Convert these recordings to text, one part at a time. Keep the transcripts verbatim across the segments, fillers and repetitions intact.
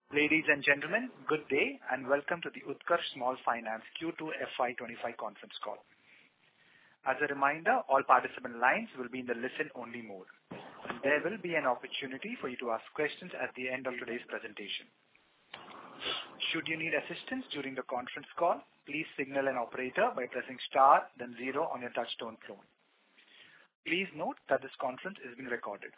Ladies and gentlemen, good day and welcome to the Utkarsh Small Finance Q two F Y twenty-five conference call. As a reminder, all participant lines will be in the listen-only mode. There will be an opportunity for you to ask questions at the end of today's presentation. Should you need assistance during the conference call, please signal an operator by pressing star then zero on your touchtone phone. Please note that this conference is being recorded.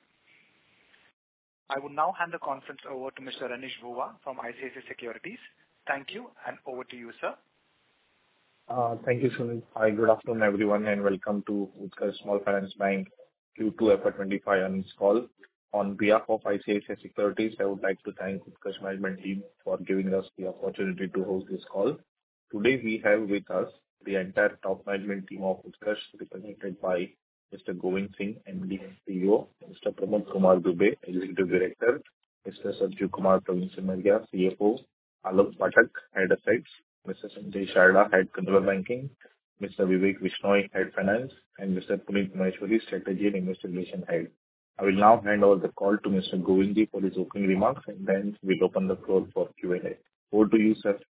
I will now hand the conference over to Mister Renish Bhuva from I C I C I Securities. Thank you, and over to you, sir. Uh, Thank you, Sunil. Hi, good afternoon, everyone, and welcome to Utkarsh Small Finance Bank Q two F Y twenty-five earnings call. On behalf of I C I C I Securities, I would like to thank Utkarsh management team for giving us the opportunity to host this call. Today, we have with us the entire top management team of Utkarsh, represented by Mister Govind Singh, M D and C E O, Mister Pramod Kumar Dubey, Executive Director, Mister Sanjeev Kumar Praveensemaria, C F O, Alok Pathak, Head Assets, Mister Sanjay Sharda, Head Consumer Banking, Mister Vivek Vishnoi, Head Finance, and Mister Puneet Maheshwari, Strategy and Investor Relations Head. I will now hand over the call to Mister Govindji for his opening remarks, and then we'll open the floor for Q and A. Over to you, sir.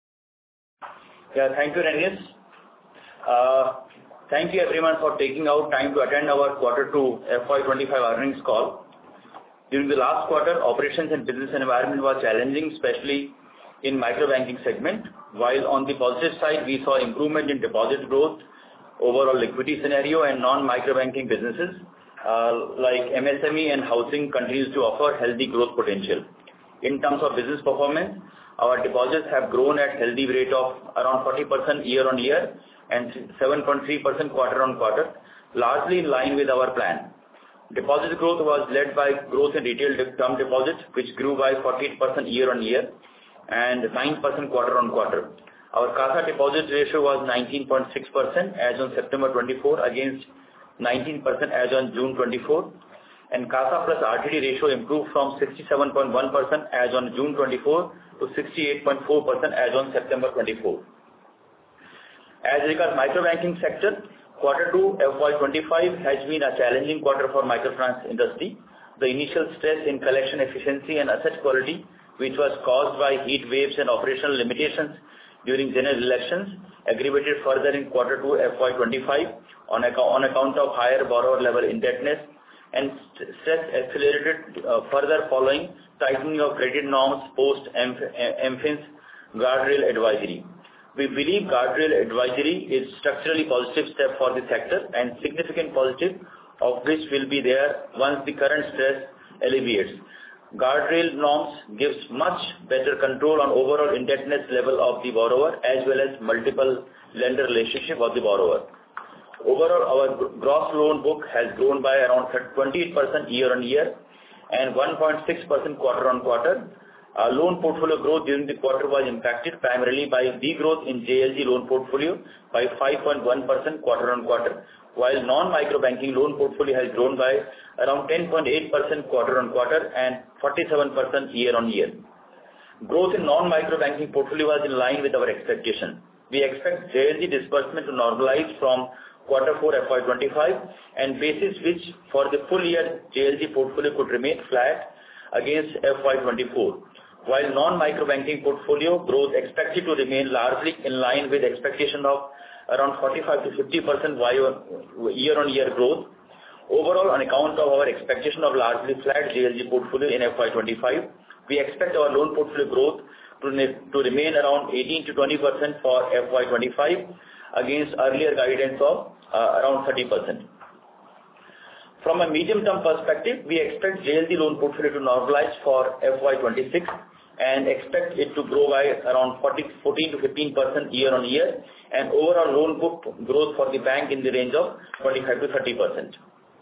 Yeah, thank you, Renish. Uh, Thank you everyone for taking out time to attend our quarter two F Y twenty-five earnings call. During the last quarter, operations and business environment was challenging, especially in micro banking segment. While on the positive side, we saw improvement in deposit growth, overall liquidity scenario, and non-micro banking businesses uh, like M S M E and housing continues to offer healthy growth potential. In terms of business performance, our deposits have grown at healthy rate of around forty percent year on year and seven point three percent quarter on quarter, largely in line with our plan. Deposit growth was led by growth in retail term deposits, which grew by forty-eight percent year on year and nine percent quarter on quarter. Our CASA deposit ratio was nineteen point six percent as on September twenty-fourth against nineteen percent as on June twenty-fourth, and CASA plus R T D ratio improved from sixty-seven point one percent as on June twenty-fourth to sixty-eight point four percent as on September twenty-fourth. As regards microbanking sector, quarter two F Y twenty-five has been a challenging quarter for microfinance industry. The initial stress in collection efficiency and asset quality, which was caused by heat waves and operational limitations during general elections, aggravated further in quarter two F Y twenty-five on, account, on account of higher borrower level indebtedness, and stress accelerated uh, further following tightening of credit norms post M Fin's guardrail advisory. We believe guardrail advisory is structurally positive step for the sector and significant positive of which will be there once the current stress alleviates. Guardrail norms gives much better control on overall indebtedness level of the borrower as well as multiple lender relationship of the borrower. Overall, our gross loan book has grown by around twenty-eight percent year on year and one point six percent quarter on quarter. Our loan portfolio growth during the quarter was impacted primarily by degrowth in J L G loan portfolio by five point one percent quarter on quarter, while non-micro banking loan portfolio has grown by around ten point eight percent quarter on quarter and forty-seven percent year on year. Growth in non-micro banking portfolio was in line with our expectation. We expect J L G disbursement to normalize from quarter four F Y twenty-five, and basis which for the full year J L G portfolio could remain flat against F Y twenty-four. While non-micro banking portfolio growth expected to remain largely in line with expectation of around forty-five to fifty percent year-on-year growth. Overall, on account of our expectation of largely flat J L G portfolio in F Y twenty-five, we expect our loan portfolio growth to, to remain around eighteen to twenty percent for F Y twenty-five against earlier guidance of uh, around thirty percent. From a medium-term perspective, we expect J L G loan portfolio to normalize for F Y twenty-six and expect it to grow by around fourteen to fifteen percent year on year, and overall loan book growth for the bank in the range of twenty-five to thirty percent.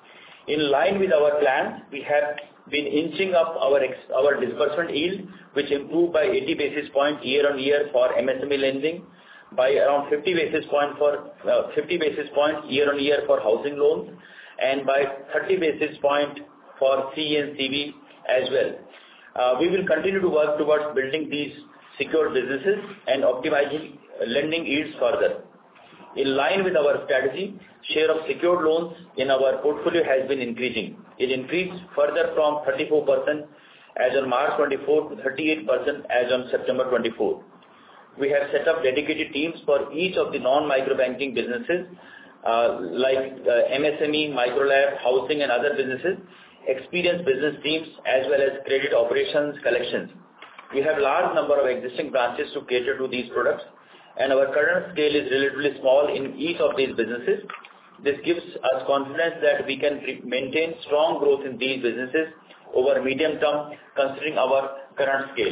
In line with our plans, we have been inching up our ex, our disbursement yield, which improved by eighty basis points year on year for M S M E lending, by around fifty basis points for uh, fifty basis points year on year for housing loans, and by thirty basis points for C and C V as well. Uh, we will continue to work towards building these secured businesses and optimizing lending yields further. In line with our strategy, share of secured loans in our portfolio has been increasing. It increased further from thirty-four percent as on March twenty-four to thirty-eight percent as on September twenty-four. We have set up dedicated teams for each of the non-micro banking businesses uh, like uh, M S M E, Microlab, housing and other businesses, experienced business teams as well as credit operations, collections. We have large number of existing branches to cater to these products, and our current scale is relatively small in each of these businesses. This gives us confidence that we can maintain strong growth in these businesses over medium term, considering our current scale.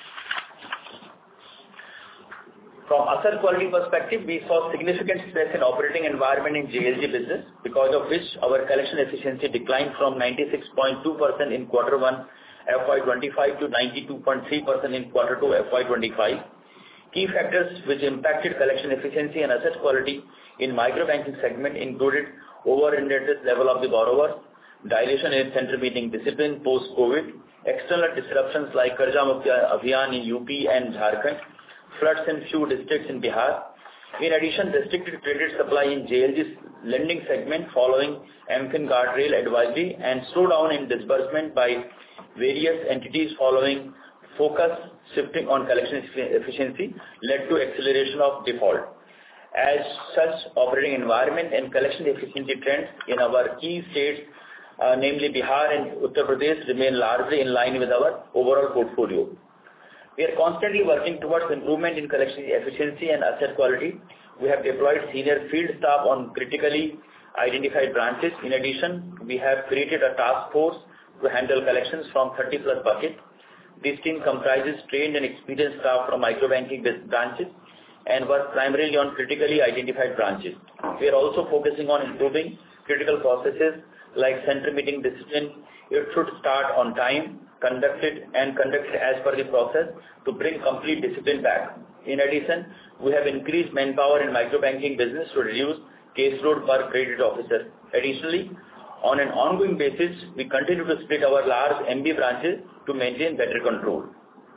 From asset quality perspective, we saw significant stress in operating environment in J L G business, because of which our collection efficiency declined from ninety-six point two percent in quarter one F Y twenty-five to ninety-two point three percent in quarter two F Y twenty-five. Key factors which impacted collection efficiency and asset quality in micro banking segment included over-indebted level of the borrower, dilution in center meeting discipline post-COVID, external disruptions like Karja Mukti Abhiyan in U P and Jharkhand, floods in few districts in Bihar. In addition, restricted credit supply in J L G's lending segment following MFIN guardrail advisory and slowdown in disbursement by various entities following focus shifting on collection efficiency led to acceleration of default. As such, operating environment and collection efficiency trends in our key states, uh, namely Bihar and Uttar Pradesh, remain largely in line with our overall portfolio. We are constantly working towards improvement in collection efficiency and asset quality. We have deployed senior field staff on critically identified branches. In addition, we have created a task force to handle collections from thirty plus buckets. This team comprises trained and experienced staff from microbanking branches and work primarily on critically identified branches. We are also focusing on improving critical processes like center meeting discipline. It should start on time, conducted and conducted as per the process to bring complete discipline back. In addition, we have increased manpower in microbanking business to reduce caseload per credit officer. Additionally, on an ongoing basis, we continue to split our large M B branches to maintain better control.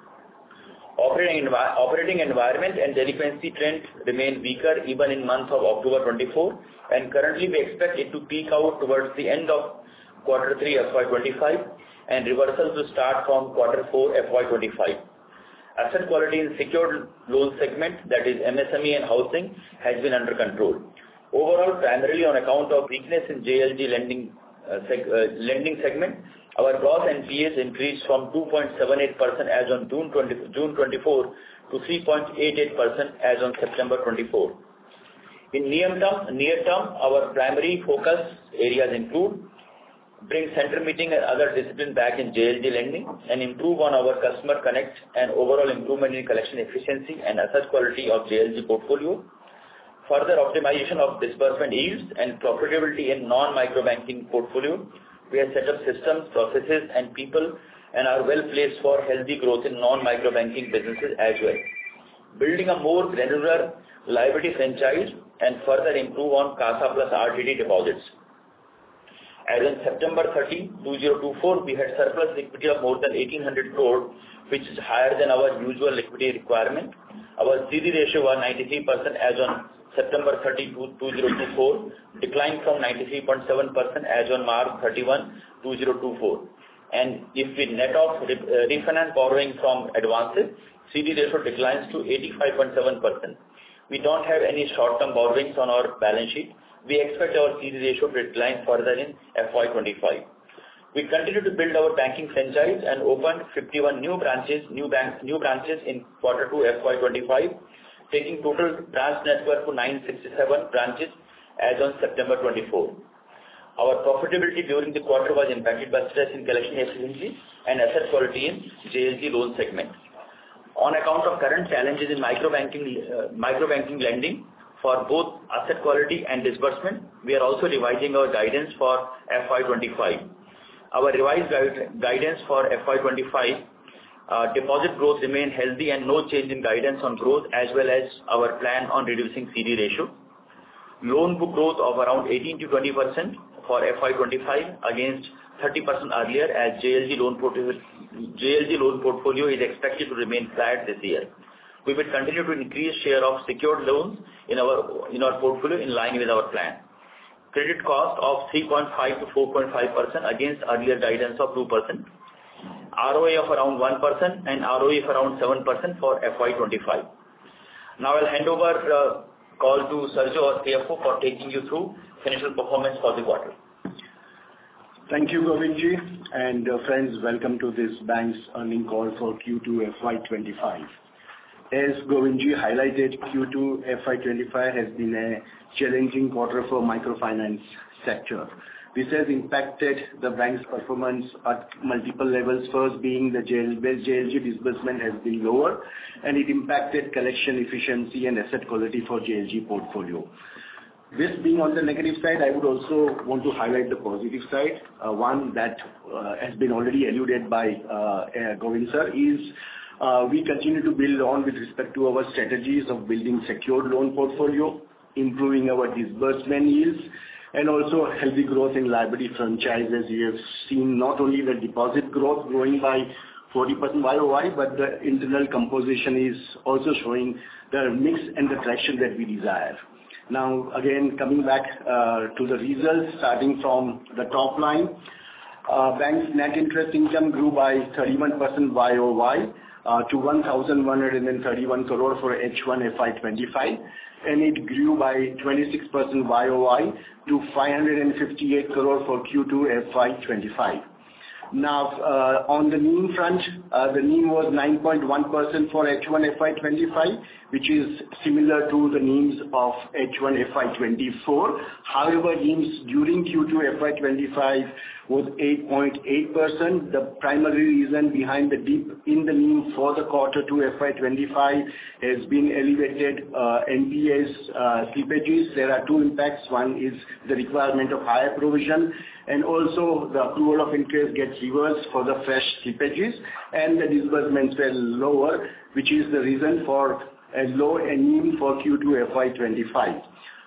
Operating, envi- operating environment and delinquency trends remain weaker even in month of October twenty-four, and currently we expect it to peak out towards the end of quarter three F Y twenty-five and reversal to start from quarter four F Y twenty-five. Asset quality in secured loan segment, that is M S M E and housing, has been under control. Overall, primarily on account of weakness in J L G lending uh, seg- uh, lending segment, our gross N P As increased from two point seven eight percent as on June twenty-four to three point eight eight percent as on September twenty-four. In near term, near term, our primary focus areas include bring center meeting and other discipline back in J L G lending and improve on our customer connect and overall improvement in collection efficiency and asset quality of J L G portfolio. Further optimization of disbursement yields and profitability in non-micro banking portfolio. We have set up systems, processes and people and are well placed for healthy growth in non-micro banking businesses as well. Building a more granular liability franchise and further improve on CASA plus R T D deposits. As on September thirtieth, twenty twenty-four, we had surplus liquidity of more than eighteen hundred crore, which is higher than our usual liquidity requirement. Our C D ratio was ninety-three percent as on September thirtieth, twenty twenty-four, declined from ninety-three point seven percent as on March thirty-first, twenty twenty-four. And if we net off re- uh, refinance borrowing from advances, C D ratio declines to eighty-five point seven percent. We don't have any short-term borrowings on our balance sheet. We expect our C D ratio to decline further in F Y twenty-five. We continue to build our banking franchise and opened fifty-one new branches, new bank, new branches in quarter two F Y twenty-five, taking total branch network to nine hundred sixty-seven branches as on September twenty-fourth. Our profitability during the quarter was impacted by stress in collection efficiency and asset quality in J L G loan segment. On account of current challenges in microbanking, uh, microbanking lending for both asset quality and disbursement, we are also revising our guidance for F Y twenty-five. Our revised guide, guidance for F Y twenty-five, uh, deposit growth remain healthy and no change in guidance on growth as well as our plan on reducing C D ratio. Loan book growth of around eighteen to twenty percent for F Y twenty-five against thirty percent earlier, as J L G loan portfolio, J L G loan portfolio is expected to remain flat this year. We will continue to increase share of secured loans in our in our portfolio in line with our plan. Credit cost of three point five to four point five percent against earlier guidance of two percent. R O A of around one percent and R O E of around seven percent for F Y twenty-five. Now I'll hand over uh, call to Sarju, our C F O, for taking you through financial performance for the quarter. Thank you, Govindji, and uh, friends, welcome to this bank's earning call for Q two F Y twenty-five. As Govindji highlighted, Q two F Y twenty-five has been a challenging quarter for microfinance sector. This has impacted the bank's performance at multiple levels. First being the J L G disbursement has been lower, and it impacted collection efficiency and asset quality for J L G portfolio. This being on the negative side, I would also want to highlight the positive side. Uh, one that uh, has been already alluded by uh, uh, Govind sir is uh, we continue to build on with respect to our strategies of building secured loan portfolio, improving our disbursement yields, and also healthy growth in liability franchise. As you have seen, not only the deposit growth growing by forty percent Y O Y, but the internal composition is also showing the mix and the traction that we desire. Now, again, coming back uh, to the results, starting from the top line, uh, bank's net interest income grew by thirty-one percent Y O Y uh, to one thousand one hundred thirty-one crore for H one F Y twenty-five, and it grew by twenty-six percent Y O Y to five hundred fifty-eight crore for Q two F Y twenty-five. Now, uh, on the NIM front, uh, the NIM was nine point one percent for H one F Y twenty-five, which is similar to the NIMs of H one F Y twenty-four. However, NIMs during Q two F Y twenty-five was eight point eight percent. The primary reason behind the dip in the NIM for the quarter two F Y twenty-five has been elevated uh, N P As uh, slippages. There are two impacts. One is the requirement of higher provision, and also the accrual of interest gets reversed for the fresh slippages, and the disbursements were lower, which is the reason for a low N I M for Q two F Y twenty-five.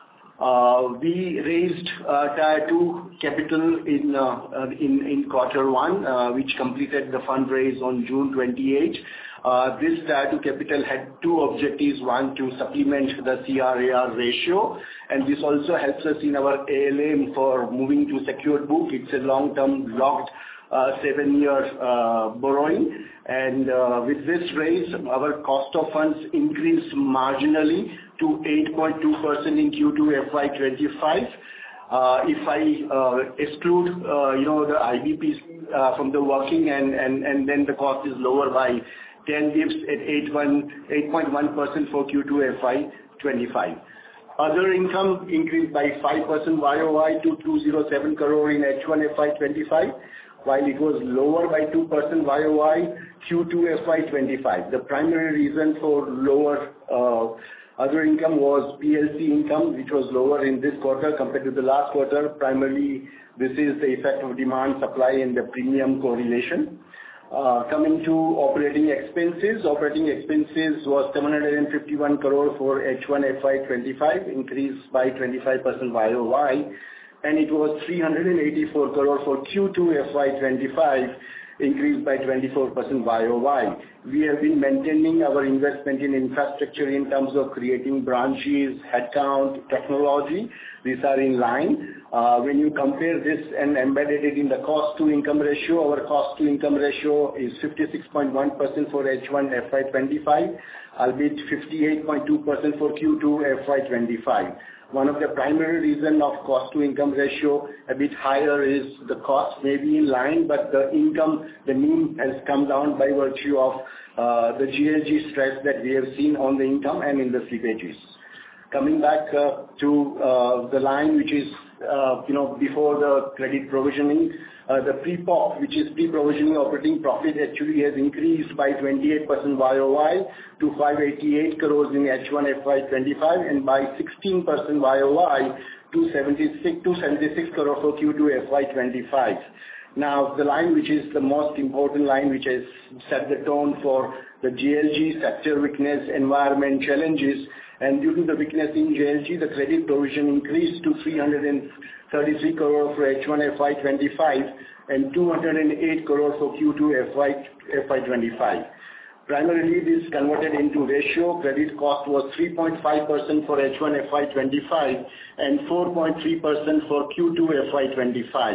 Uh, we raised uh, Tier two capital in, uh, in in quarter one, uh, which completed the fundraise on June twenty-eighth. Uh, this Tier two capital had two objectives: one, to supplement the C R A R ratio, and this also helps us in our A L M for moving to secured book. It's a long-term locked uh, seven-year uh, borrowing, and uh, with this raise, our cost of funds increased marginally to eight point two percent in Q two F Y twenty-five. Uh, if I uh, exclude, uh, you know, the I B P C uh, from the working, and, and, and then the cost is lower by ten bips at eight point one percent for Q two F Y twenty-five. Other income increased by five percent Y O Y to two hundred seven crore in H one F Y twenty-five, while it was lower by two percent Y O Y Q two F Y twenty-five. The primary reason for lower uh, other income was P L C income, which was lower in this quarter compared to the last quarter. Primarily, this is the effect of demand, supply, and the premium correlation. Uh, coming to operating expenses, operating expenses was seven hundred fifty-one crore for H one F Y twenty-five, increased by twenty-five percent Y O Y, and it was three hundred eighty-four crore for Q two F Y twenty-five, increased by twenty-four percent Y O Y. We have been maintaining our investment in infrastructure in terms of creating branches, headcount, technology. These are in line. Uh, when you compare this and embedded it in the cost-to-income ratio, our cost-to-income ratio is fifty-six point one percent for H one F Y twenty-five, albeit fifty-eight point two percent for Q two F Y twenty-five. One of the primary reason of cost-to-income ratio a bit higher is the cost may be in line, but the income, the NIM has come down by virtue of uh, the G L G stress that we have seen on the income and in the slippages. Coming back uh, to uh, the line which is, uh, you know, before the credit provisioning, uh, the pre-P O P, which is pre-provisioning operating profit, actually has increased by twenty-eight percent Y O Y to five hundred eighty-eight crores in H one F Y twenty-five, and by sixteen percent Y O Y to seventy-six crore for Q two F Y twenty-five. Now, the line which is the most important line, which has set the tone for the J L G sector weakness, environment challenges, and due to the weakness in J L G, the credit provision increased to three hundred thirty-three crore for H one F Y twenty-five and two hundred eight crore for Q two F Y twenty-five. Primarily, this converted into ratio. Credit cost was three point five percent for H one F Y twenty-five and four point three percent for Q two F Y twenty-five.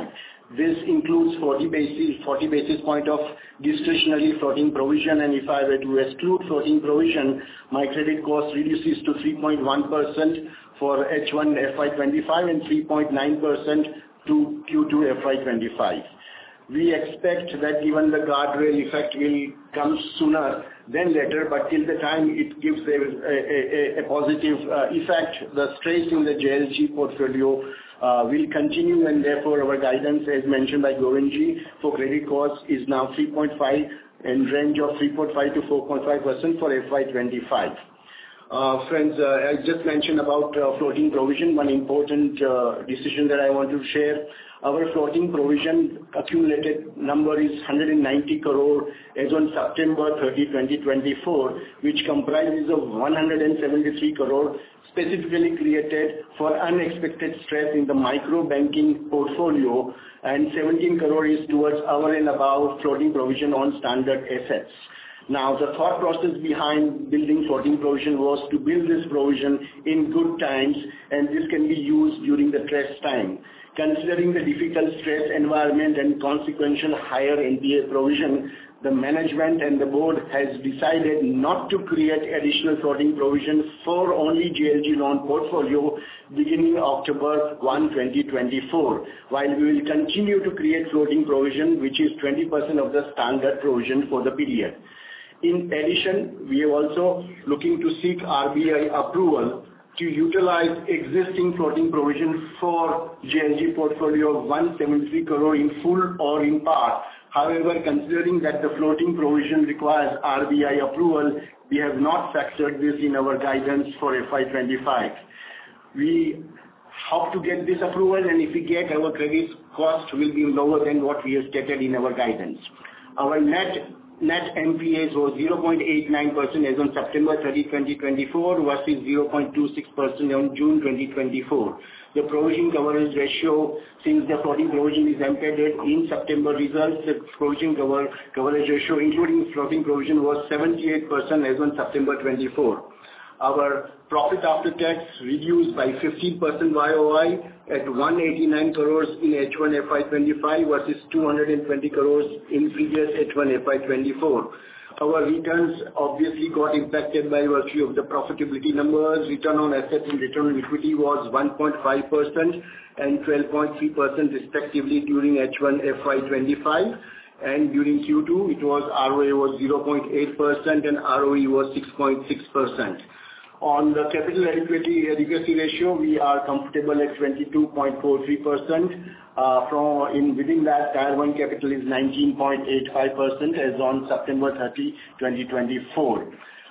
This includes forty basis point of discretionary floating provision, and if I were to exclude floating provision, my credit cost reduces to three point one percent for H one F Y twenty-five and three point nine percent to Q two F Y twenty-five. We expect that given the guardrail effect will come sooner than later, but till the time it gives a, a, a, a positive uh, effect, the stress in the J L G portfolio uh, will continue, and therefore our guidance, as mentioned by Govindji, for credit cost is now three point five and range of three point five to four point five percent for F Y twenty-five. Uh, friends, uh, I just mentioned about uh, floating provision. One important uh, decision that I want to share. Our floating provision accumulated number is one hundred ninety crore as on September thirtieth, twenty twenty-four, which comprises of one hundred seventy-three crore specifically created for unexpected stress in the micro banking portfolio, and seventeen crore is towards our and above floating provision on standard assets. Now, the thought process behind building floating provision was to build this provision in good times, and this can be used during the stress time. Considering the difficult stress environment and consequential higher N P A provision, the management and the board has decided not to create additional floating provision for only J L G loan portfolio beginning October first, twenty twenty-four, while we will continue to create floating provision, which is twenty percent of the standard provision for the period. In addition, we are also looking to seek R B I approval to utilize existing floating provision for J L G portfolio of one hundred seventy-three crore in full or in part. However, considering that the floating provision requires R B I approval, we have not factored this in our guidance for F Y twenty-five. We hope to get this approval, and if we get, our credit cost will be lower than what we have stated in our guidance. Our net Net N P As was zero point eight nine percent as on September thirtieth, twenty twenty-four versus zero point two six percent on June twenty twenty-four. The provision coverage ratio, since the floating provision is embedded in September results, the provision cover, coverage ratio including floating provision was seventy-eight percent as on September twenty-four. Our profit after tax reduced by fifteen percent Y O Y at one hundred eighty-nine crores in H one F Y twenty-five versus two hundred twenty crores in previous H one F Y twenty-four. Our returns obviously got impacted by virtue of the profitability numbers. Return on assets and return on equity was one point five percent and twelve point three percent respectively during H one F Y twenty-five. And during Q two, it was R O A was zero point eight percent and R O E was six point six percent. On the capital adequacy adequacy ratio, we are comfortable at twenty-two point four three percent. Uh, from in within that, Tier one capital is nineteen point eight five percent as on September thirtieth, twenty twenty-four.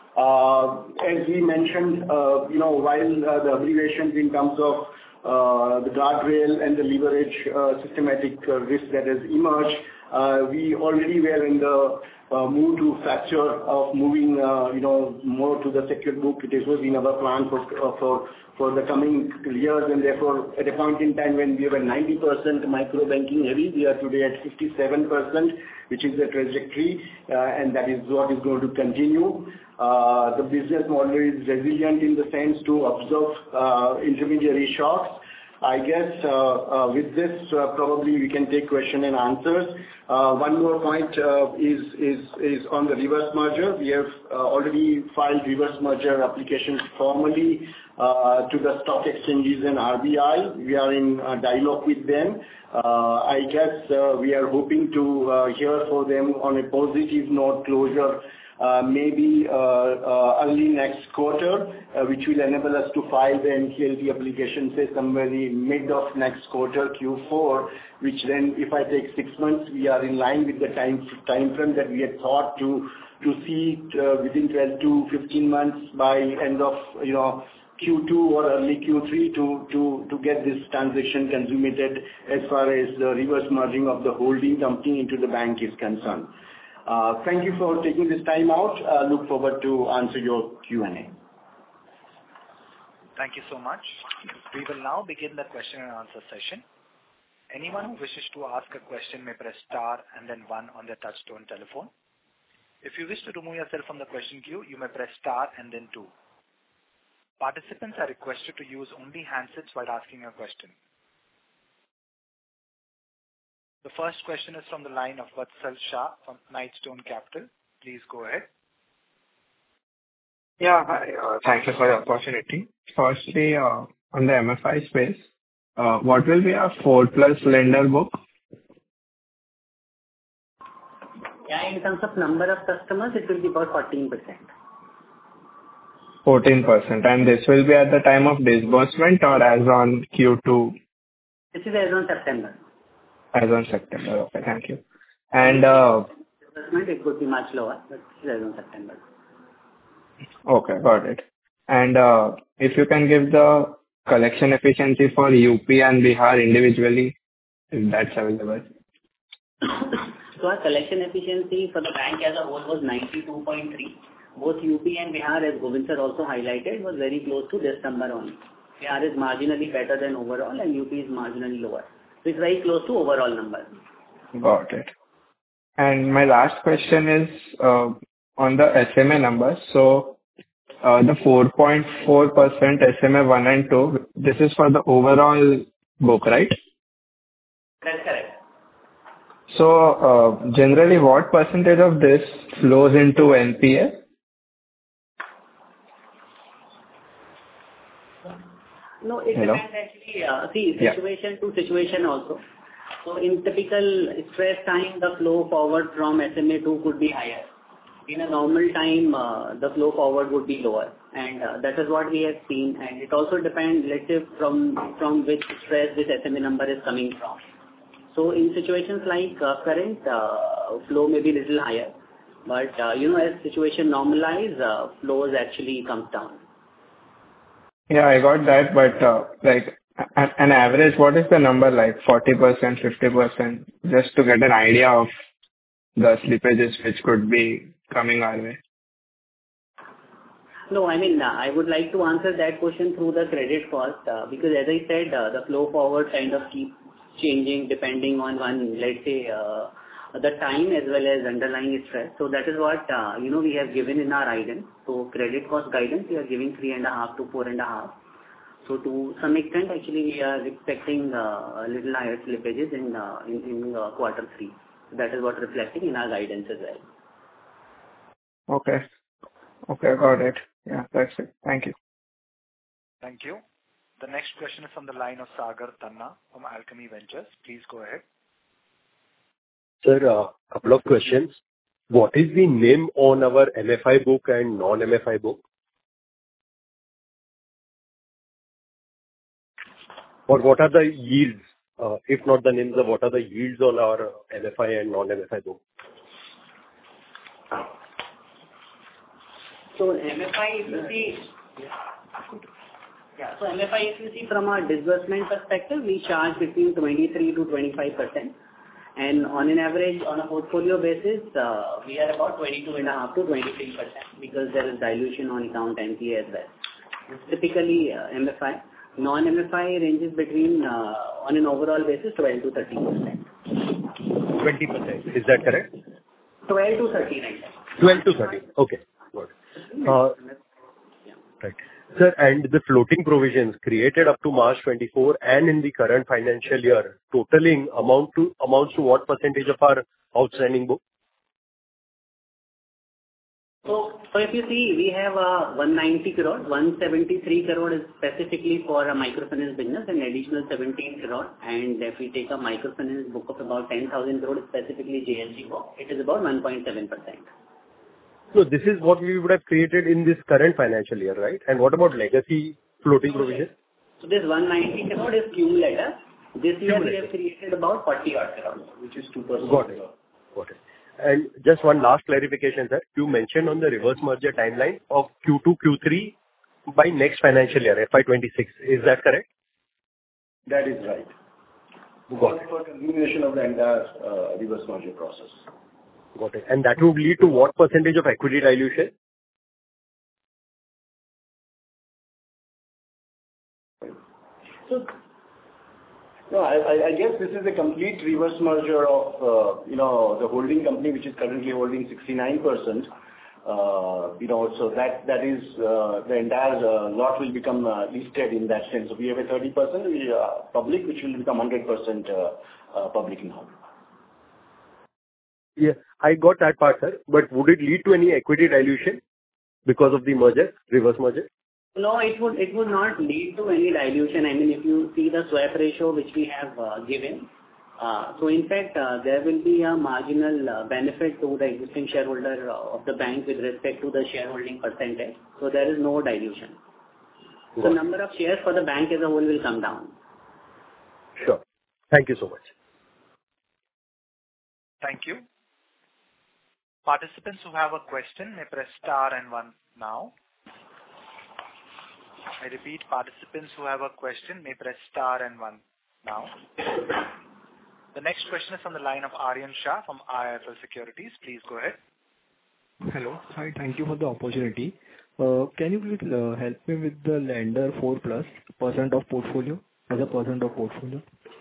Uh, as we mentioned, uh, you know, while uh, the abbreviations in terms of uh, the guardrail and the leverage uh, systematic uh, risk that has emerged, uh, we already were in the Uh, move to factor of moving, uh, you know, more to the secured book. It was in our plan for uh, for for the coming years, and therefore, at a point in time when we were ninety percent micro banking heavy, we are today at fifty-seven percent, which is the trajectory, uh, and that is what is going to continue. Uh, the business model is resilient in the sense to absorb uh, intermediary shocks. I guess uh, uh, with this, uh, probably we can take question and answers. Uh, one more point uh, is, is, is on the reverse merger. We have uh, already filed reverse merger applications formally uh, to the stock exchanges and R B I. We are in uh, dialogue with them. Uh, I guess uh, we are hoping to uh, hear for them on a positive note closure Uh, maybe uh, uh, early next quarter, uh, which will enable us to file the N C L T application, say somewhere in mid of next quarter, Q four, which then, if I take six months, we are in line with the time time frame that we had thought to to see it, uh, within twelve to fifteen months by end of, you know, Q two or early Q three to to to get this transaction consummated as far as the reverse merging of the holding company into the bank is concerned. Uh, thank you for taking this time out. Uh, look forward to answer your Q and A. Thank you so much. We will now begin the question and answer session. Anyone who wishes to ask a question may press star and then one on their touchtone telephone. If you wish to remove yourself from the question queue, you may press star and then two. Participants are requested to use only handsets while asking a question. The first question is from the line of Vatsal Shah from Knightstone Capital. Please go ahead. Yeah, hi. Uh, thank you for the opportunity. Firstly, uh, on the M F I space, uh, what will be our four plus lender book? Yeah, in terms of number of customers, it will be about fourteen percent. fourteen percent. And this will be at the time of disbursement or as on Q two? This is as on September. As on September. Okay, thank you. And uh, disbursement, it could be much lower, but this is as on September. Okay, got it. And uh, if you can give the collection efficiency for U P and Bihar individually, if that's available. So our collection efficiency for the bank as a whole was ninety-two point three. Both U P and Bihar, as Govind sir also highlighted, was very close to this number only. Bihar is marginally better than overall and U P is marginally lower. So it's very close to overall number. Got it. And my last question is uh, on the S M A numbers. So uh, the four point four percent S M A one and two, this is for the overall book, right? That's correct. So uh, generally, what percentage of this flows into N P A? No, it Hello? depends actually. Uh, see, Yeah. situation to situation also. So in typical stress time, the flow forward from S M A two could be higher. In a normal time, uh, the flow forward would be lower, and uh, that is what we have seen. And it also depends, let's say, from from which stress this S M A number is coming from. So in situations like uh, current, uh, flow may be little higher, but uh, you know, as situation normalize, uh, flows actually comes down. Yeah, I got that, but uh, like a- an average, what is the number like? forty percent, fifty percent, just to get an idea of the slippages which could be coming our way. No, I mean, uh, I would like to answer that question through the credit cost, uh, because as I said, uh, the flow forward kind of keeps changing depending on one, let's say, uh, the time as well as underlying stress. So that is what, uh, you know, we have given in our guidance. So credit cost guidance, we are giving three and a half to four and a half. So to some extent, actually, we are expecting uh, a little higher slippages in uh, in, in uh, quarter three. So that is what reflecting in our guidance as well. Okay. Okay, got it. Yeah, that's it. Thank you. Thank you. The next question is from the line of Sagar Tanna from Alchemy Ventures. Please go ahead. Sir, a uh, couple of questions. What is the NIM on our M F I book and non-M F I book? Or what are the yields? Uh, if not the N I Ms, what are the yields on our M F I and non-M F I book? So M F I, if you see, yeah, so M F I, if you see from a disbursement perspective, we charge between twenty-three to twenty-five percent. And on an average, on a portfolio basis, uh, we are about twenty-two point five to twenty-three percent because there is dilution on account N P A as well. It's typically uh, M F I. Non-M F I ranges between, uh, on an overall basis, twelve to thirty percent. twenty percent. Is that correct? twelve to thirty, right? twelve to thirty. Okay. Good. Uh, right. Sir, and the floating provisions created up to March twenty-four and in the current financial year, totaling amount to amounts to what percentage of our outstanding book? So, so if you see, we have uh, one ninety crore, one seventy-three crore is specifically for a microfinance business and additional seventeen crore. And if we take a microfinance book of about ten thousand crore, specifically J L G book, it is about one point seven percent. So this is what we would have created in this current financial year, right? And what about legacy floating provision? So this one ninety crore is cumulative. This year we have created about forty odd crore, which is two percent. Got it. Got it. And just one last clarification, sir. You mentioned on the reverse merger timeline of Q two, Q three by next financial year, F Y twenty-six. Is that correct? That is right. Got it. For continuation of the entire uh, reverse merger process. Got it. And that would lead to what percentage of equity dilution? So, no, I, I, I guess this is a complete reverse merger of, uh, you know, the holding company, which is currently holding sixty-nine percent. Uh, you know, so that, that is, uh, the entire uh, lot will become uh, listed in that sense. So we have a thirty percent we, uh, public, which will become one hundred percent uh, uh, public now. Yeah, I got that part, sir. But would it lead to any equity dilution because of the merger, reverse merger? No, it would, it would not lead to any dilution. I mean, if you see the swap ratio which we have uh, given, uh, so in fact, uh, there will be a marginal uh, benefit to the existing shareholder uh, of the bank with respect to the shareholding percentage. So there is no dilution. The so number of shares for the bank as a whole will come down. Sure. Thank you so much. Thank you. Participants who have a question may press star and one now. I repeat, participants who have a question may press star and one now. The next question is from the line of Aryan Shah from I I F L Securities. Please go ahead. Hello. Hi, thank you for the opportunity. Uh, can you please uh, help me with the lender four plus percent of portfolio as a percent of portfolio?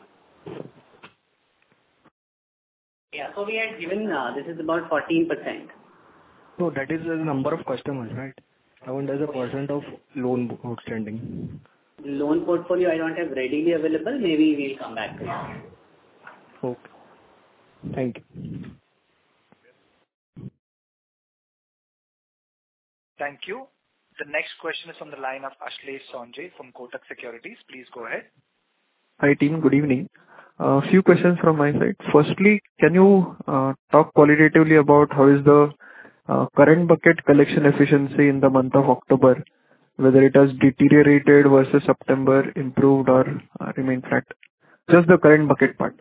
Yeah, so we had given, uh, this is about fourteen percent. So that is the number of customers, right? I want as a percent of loan outstanding. Loan portfolio I don't have readily available. Maybe we'll come back to it. Okay. Thank you. Thank you. The next question is from the line of Ashlesh Sonje from Kotak Securities. Please go ahead. Hi team, good evening. A few questions from my side. Firstly, can you uh, talk qualitatively about how is the uh, current bucket collection efficiency in the month of October, whether it has deteriorated versus September, improved or uh, remained flat? Just the current bucket part.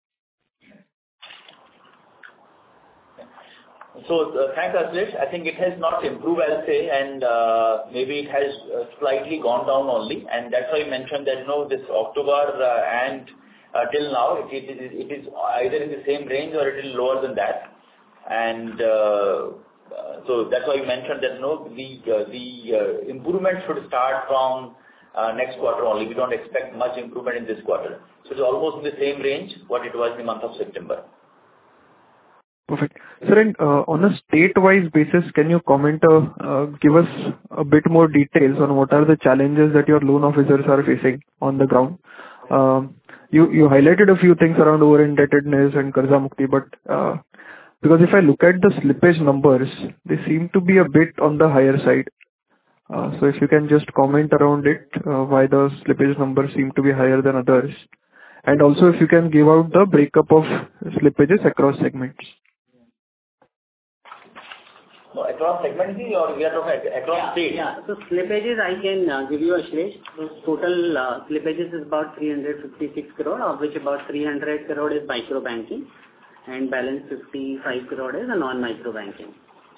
So uh, thanks, Ashlesh. I think it has not improved, I'll say, and uh, maybe it has uh, slightly gone down only, and that's why I mentioned that, you know, this October uh, and uh, till now, it, it, is, it is either in the same range or it is lower than that. And uh, uh, so that's why I mentioned that, you know, the, uh, the uh, improvement should start from uh, next quarter only. We don't expect much improvement in this quarter. So it's almost in the same range what it was in the month of September. Perfect. Sir, and uh, on a state-wise basis, can you comment, uh, uh, give us a bit more details on what are the challenges that your loan officers are facing on the ground? Um, you, you highlighted a few things around over-indebtedness and Karza Mukti, but uh, because if I look at the slippage numbers, they seem to be a bit on the higher side. Uh, so if you can just comment around it, uh, why the slippage numbers seem to be higher than others. And also if you can give out the breakup of slippages across segments. No, across segments or we are talking across yeah, states? Yeah, so slippages I can uh, give you a Ashlesh. So total uh, slippages is about three hundred fifty-six crore, of which about three hundred crore is micro banking and balance fifty-five crore is a non-micro banking.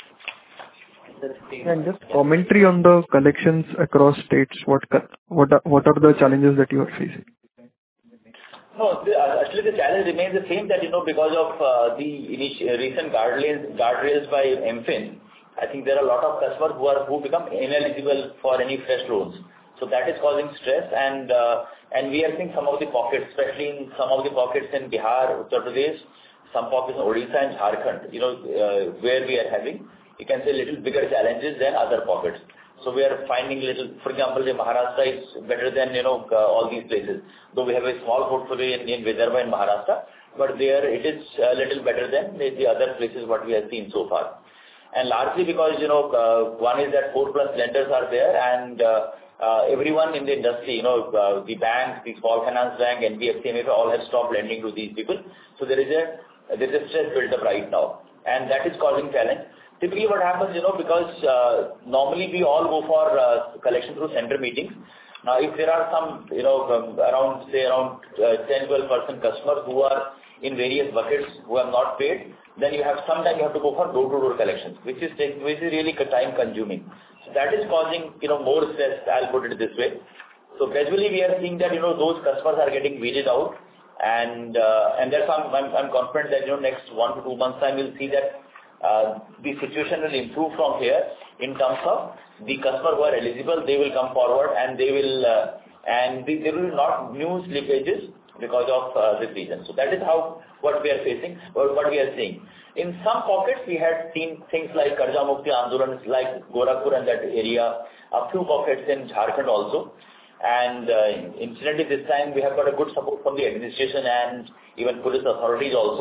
And just commentary on the collections across states. What what are, what are the challenges that you are facing? No, the, uh, actually the challenge remains the same, that, you know, because of uh, the initial, recent guardrails, guardrails by MFIN, I think there are a lot of customers who are who become ineligible for any fresh loans. So that is causing stress, and uh, and we are seeing some of the pockets, especially in some of the pockets in Bihar, Uttar Pradesh, some pockets in Odisha and Jharkhand, you know, uh, where we are having, you can say, little bigger challenges than other pockets. So we are finding little, for example, the Maharashtra is better than, you know, uh, all these places. Though we have a small portfolio in, in Vidarbha and Maharashtra, but there it is a little better than the, the other places what we have seen so far. And largely because, you know, uh, one is that four plus lenders are there, and uh, uh, everyone in the industry, you know, uh, the banks, the small finance bank, N B F C, M F I, all have stopped lending to these people. So there is a, there is a stress built up right now, and that is causing challenge. Typically what happens, you know, because uh, normally we all go for uh, collection through center meetings. Now if there are some, you know, um, around, say around uh, ten to twelve percent customers who are in various buckets who have not paid, then you have, sometimes you have to go for door-to-door collections, which is, which is really time consuming. So that is causing, you know, more stress, I'll put it this way. So gradually we are seeing that, you know, those customers are getting weeded out, and uh, and that's I'm, I'm, I'm confident that, you know, next one to two months time we'll see that Uh, the situation will improve from here in terms of the customer who are eligible, they will come forward and they will, uh, and the, there will not new slippages because of uh, this reason. So that is how, what we are facing, or what we are seeing. In some pockets, we had seen things like Karza Mukti Andolans, like Gorakhpur and that area, a few pockets in Jharkhand also. And uh, incidentally this time we have got a good support from the administration and even police authorities also.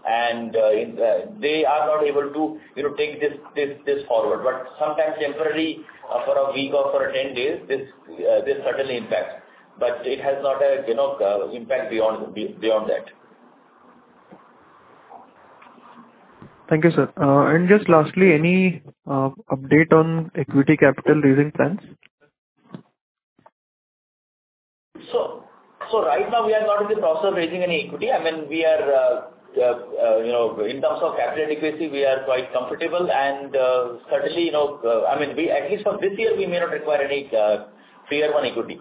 and uh, in, uh, they are not able to, you know, take this this this forward. But sometimes temporarily, uh, for a week or for a ten days, this uh, this certainly impacts. But it has not a, you know, uh, impact beyond beyond that. Thank you, sir. Uh, and just lastly, any uh, update on equity capital raising plans? So, so right now we are not in the process of raising any equity. I mean, we are, uh, uh, uh, you know, in terms of capital adequacy, we are quite comfortable, and uh, certainly, you know, uh, I mean, we at least for this year we may not require any uh, tier one equity.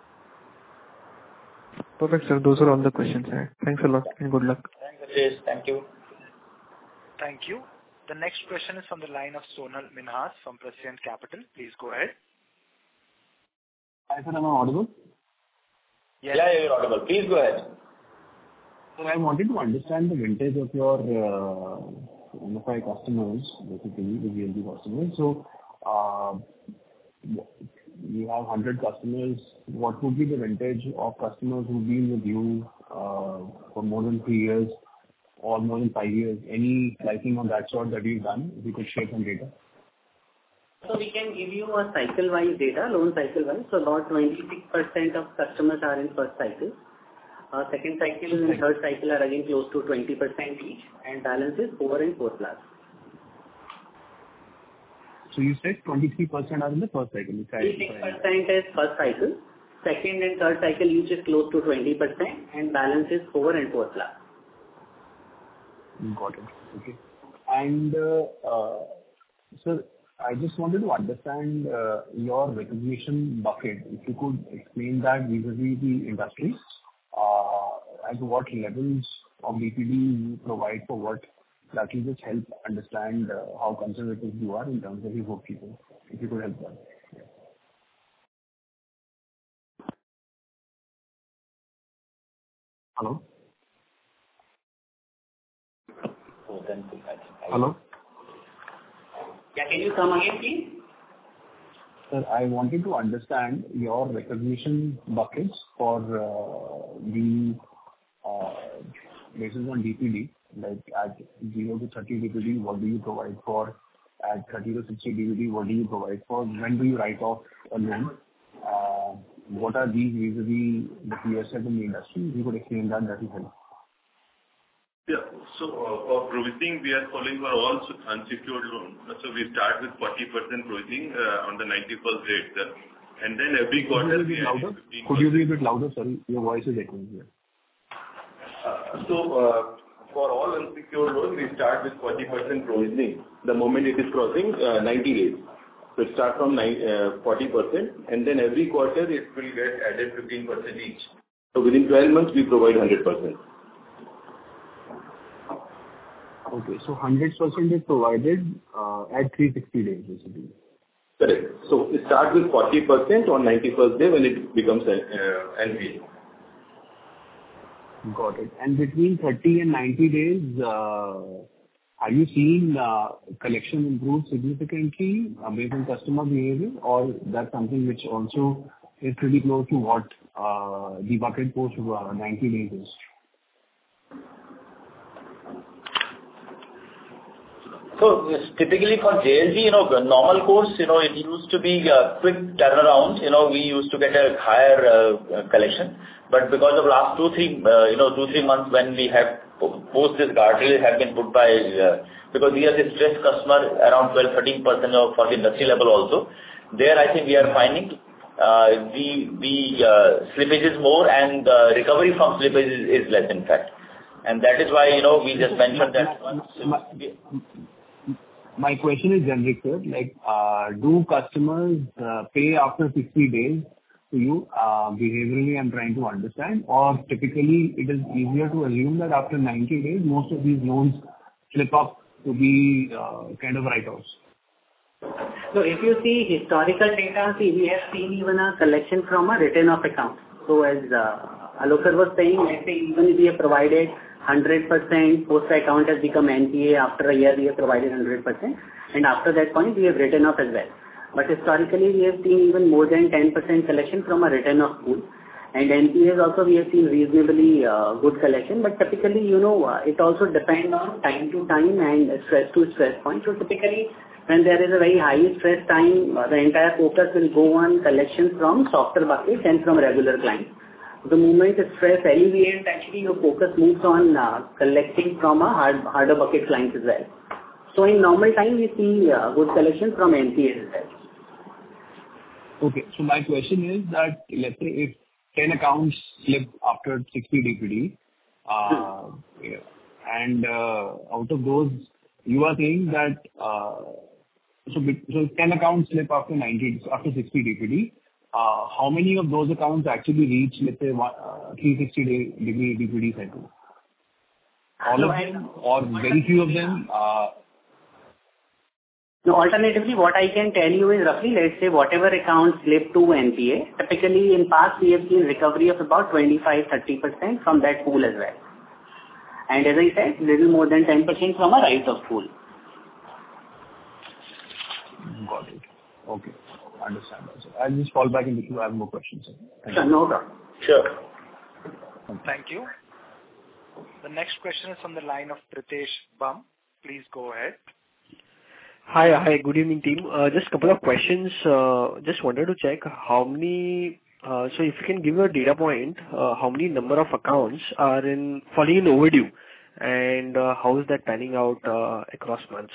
Perfect, sir. Those are all the questions I had. Thanks a lot and good luck. Thanks, Rajesh. Thank you. Thank you. The next question is from the line of Sonal Minhas from Prescient Capital. Please go ahead. Hi, sir. Am I audible? Yes. Yeah, yeah, you're audible. Please go ahead. So I wanted to understand the vintage of your uh, M F I customers, basically the G L G customers. So uh, you have one hundred customers. What would be the vintage of customers who've been with you uh, for more than three years or more than five years? Any pricing on that sort that you've done? If you could share some data. So we can give you a cycle-wise data, loan cycle-wise. So about twenty-six percent of customers are in first cycle. Uh, second cycle and third cycle are again close to twenty percent each, and balance is four and four plus. So you said twenty-three percent are in the first cycle. twenty-six percent is first cycle. Second and third cycle each is close to twenty percent, and balance is four and four plus. Got it. Okay. And uh, uh, so I just wanted to understand uh, your recognition bucket. If you could explain that vis-a-vis the industry, uh, at what levels of B P D you provide for what, that will just help understand uh, how conservative you are in terms of your bookkeeping. If you could help that. Yeah. Hello? Hello? Yeah, can you come again, please? Sir, I wanted to understand your recognition buckets for uh, the uh, basis on D P D, like at zero to thirty D P D, what do you provide for? At thirty to sixty D P D, what do you provide for? When do you write off a loan? Uh, What are these vis-a-vis the peer set in the industry? If you could explain that, that will help. Yeah. So, uh, for provisioning, we are following for all unsecured loans. So we start with forty percent provisioning uh, on the ninety-first day itself. And then every quarter we are fifteen percent. Could you be a bit louder? Sorry, your voice is echoing here. Uh, so, uh, for all unsecured loans, we start with forty percent provisioning the moment it is crossing uh, ninety days. So it starts from forty percent, and then every quarter it will get added fifteen percent each. So within twelve months, we provide one hundred percent. Okay, so one hundred percent is provided uh, at three hundred sixty days, basically. Correct. So it starts with forty percent on ninety-first day when it becomes an uh, N P A. Got it. And between thirty and ninety days, uh, are you seeing uh, collection improve significantly uh, based on customer behavior, or that's something which also is pretty close to what uh, the bucket post of uh, ninety days is? So typically for J L G, you know, the normal course, you know, it used to be a quick turnaround. You know, we used to get a higher uh, collection. But because of last two, three, uh, you know, two, three months when we have post this guardrail have been put by, uh, because we are the stressed customer around twelve, thirteen percent of for the industry level also. There I think we are finding uh, the, the uh, slippage is more and uh, recovery from slippage is, is less in fact. And that is why, you know, we just mentioned that. My, my question is generic, sir. Like, uh, do customers uh, pay after sixty days to you? Uh, behaviorally, I'm trying to understand. Or typically, it is easier to assume that after ninety days, most of these loans slip up to be uh, kind of write-offs. So if you see historical data, see, we have seen even a collection from a written off account. So as uh, Alok sir was saying, let's say even if we have provided one hundred percent, post account has become N P A, after a year we have provided one hundred percent, and after that point we have written off as well. But historically we have seen even more than ten percent collection from a written off pool. And N P As also we have seen reasonably uh, good collection, but typically, you know, uh, it also depends on time to time and stress to stress point. So typically, when there is a very high stress time, uh, the entire focus will go on collections from softer buckets and from regular clients. The moment stress alleviates, actually your focus moves on uh, collecting from a hard, harder bucket clients as well. So in normal time, we see uh, good collection from N P As as well. Okay. So my question is that, let's say if ten accounts slip after sixty D P D, uh, yeah, and uh, out of those, you are saying that uh, so, so ten accounts slip after ninety, after sixty D P D. Uh, how many of those accounts actually reach, let's say, one, uh, three hundred sixty degree D P D cycle? All of them, or very few of them? Uh, No, alternatively, what I can tell you is roughly, let's say, whatever accounts slip to N P A, typically in past we have seen recovery of about twenty-five to thirty percent from that pool as well. And as I said, little more than ten percent from a write-off pool. Got it. Okay. Understand. I'll just fall back in the queue. I have more questions. Thank sure, you. No problem. Sure. Thank you. The next question is from the line of Pritesh Bum. Please go ahead. Hi, hi. Good evening, team. Uh, just a couple of questions. Uh, just wanted to check how many. Uh, so, if you can give a data point, uh, how many number of accounts are in falling in overdue, and uh, how is that panning out uh, across months?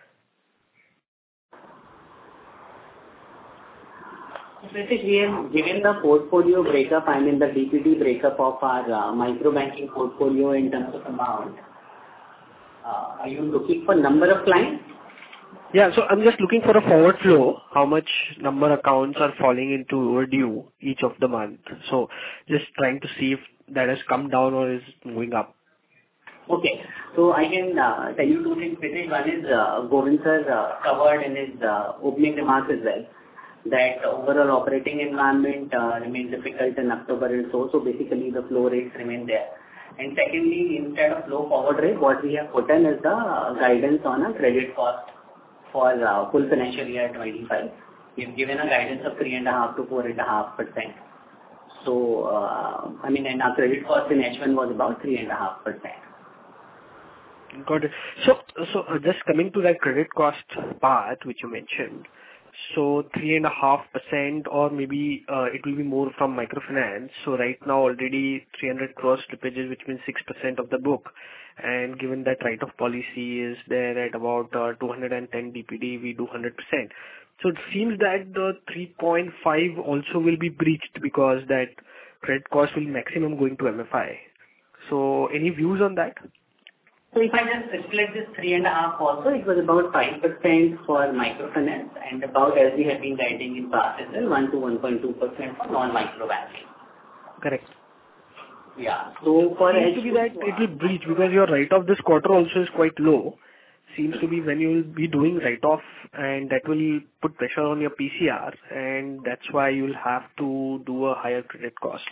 Pritesh, we have given the portfolio breakup, I mean the D P D breakup of our uh, micro banking portfolio in terms of amount. Uh, are you looking for number of clients? Yeah, so I'm just looking for a forward flow, how much number accounts are falling into overdue each of the month. So just trying to see if that has come down or is moving up. Okay, so I can uh, tell you two things. One is uh, Govind sir uh, covered in his uh, opening remarks as well, that overall operating environment uh, remains difficult in October and so, so basically the flow rates remain there. And secondly, instead of flow forward rate, what we have put in is the uh, guidance on a credit cost for uh, full financial year twenty-five. We have given a guidance of three point five to four point five percent. So, uh, I mean, and our credit cost in H one was about three point five percent. Got it. So, so uh, just coming to that credit cost part, which you mentioned, so three point five percent or maybe uh, it will be more from microfinance. So right now already three hundred crore slippages, which means six percent of the book. And given that write-off policy is there at about uh, two hundred ten D P D, we do one hundred percent. So it seems that the three point five also will be breached because that credit cost will maximum going to M F I. So any views on that? So if I just reflect this three and a half also, it was about five percent for microfinance and about, as we have been guiding in past as well, one to one point two percent for non-micro banking. Correct. Yeah. So for it seems to be that it will breach because your write-off this quarter also is quite low. Seems to be when you will be doing write-off and that will put pressure on your P C R and that's why you will have to do a higher credit cost.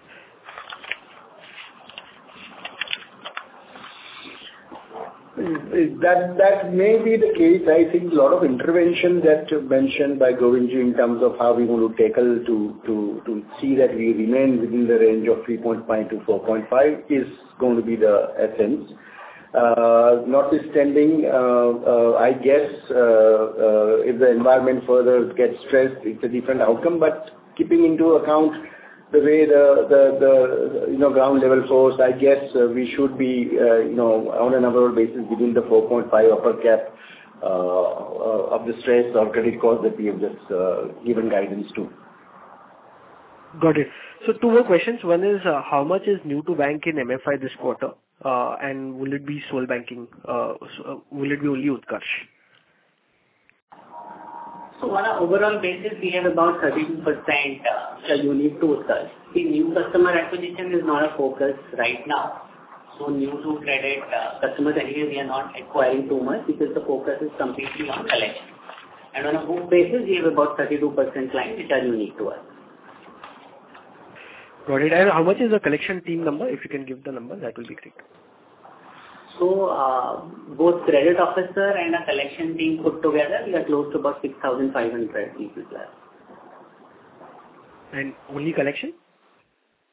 That that may be the case. I think a lot of intervention that mentioned by Govindji in terms of how we want to tackle to to to see that we remain within the range of three point five to four point five is going to be the essence. Uh, notwithstanding, uh, uh, I guess uh, uh, if the environment further gets stressed, it's a different outcome. But keeping into account the way the, the, the you know, ground level force, I guess uh, we should be, uh, you know, on an overall basis within the four point five upper cap uh, uh, of the stress or credit cost that we have just uh, given guidance to. Got it. So two more questions. One is uh, how much is new to bank in M F I this quarter? Uh, and will it be sole banking? Uh, so, uh, will it be only Utkarsh? So on an overall basis, we have about thirty-two percent uh, which are unique to Utkarsh. The new customer acquisition is not a focus right now. So new to credit uh, customers, anyway, we are not acquiring too much because the focus is completely on collection. And on a book basis, we have about thirty-two percent clients which are unique to us. Got it. And how much is the collection team number? If you can give the number, that will be great. So, uh, both credit officer and a collection team put together, we are close to about six thousand five hundred people plus. And only collection?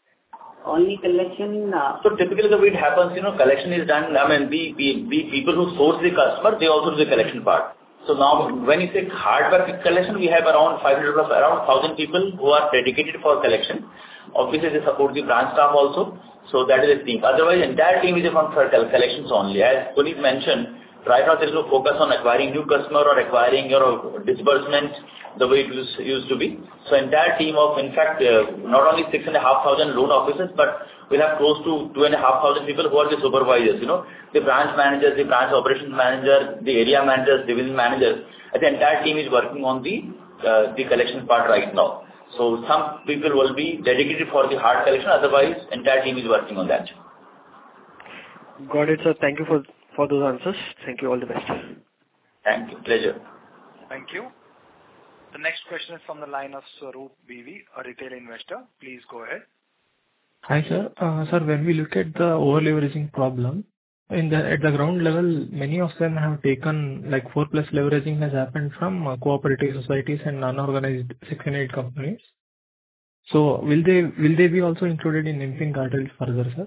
Only collection. Uh... So typically the way it happens, you know, collection is done, I mean, the, the, the people who source the customer, they also do the collection part. So now when you say hardware collection, we have around five hundred plus, around one thousand people who are dedicated for collection. Obviously they support the branch staff also. So that is a team. Otherwise, entire team is from collections only. As Puneet mentioned, right now there is no focus on acquiring new customer or acquiring your disbursement the way it used, used to be. So entire team of, in fact, uh, not only six and a half thousand loan officers, but we have close to two and a half thousand people who are the supervisors, you know, the branch managers, the branch operations manager, the area managers, division managers. The entire team is working on the, uh, the collection part right now. So some people will be dedicated for the hard collection, otherwise entire team is working on that. Got it, sir. Thank you for, for those answers. Thank you. All the best. Thank you. Pleasure. Thank you. The next question is from the line of Swaroop B V, a retail investor. Please go ahead. Hi, sir. Uh, sir, when we look at the over-leveraging problem, in the, at the ground level, many of them have taken, like four plus leveraging has happened from uh, cooperative societies and unorganized Section eight companies. So will they will they be also included in MFIN guardrails further, sir?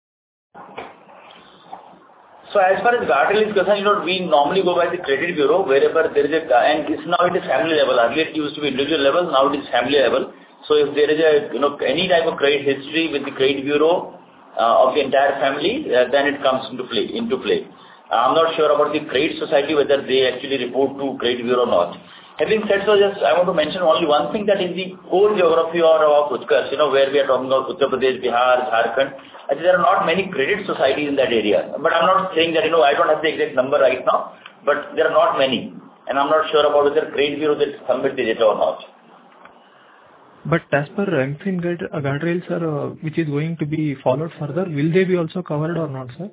So as far as guardrail is concerned, you know, we normally go by the credit bureau wherever there is a, and it's now it is family level. Earlier it used to be individual level, now it is family level. So if there is a, you know, any type of credit history with the credit bureau uh, of the entire family, uh, then it comes into play. Into play. Uh, I'm not sure about the credit society whether they actually report to credit bureau or not. Having said so, just I want to mention only one thing, that in the core geography or of Utkarsh, you know, where we are talking about Uttar Pradesh, Bihar, Jharkhand, I think there are not many credit societies in that area. But I'm not saying that, you know, I don't have the exact number right now, but there are not many. And I'm not sure about whether credit bureau will submit the data or not. But as per MFIN guide, uh, guardrails, sir, uh, which is going to be followed further, will they be also covered or not, sir?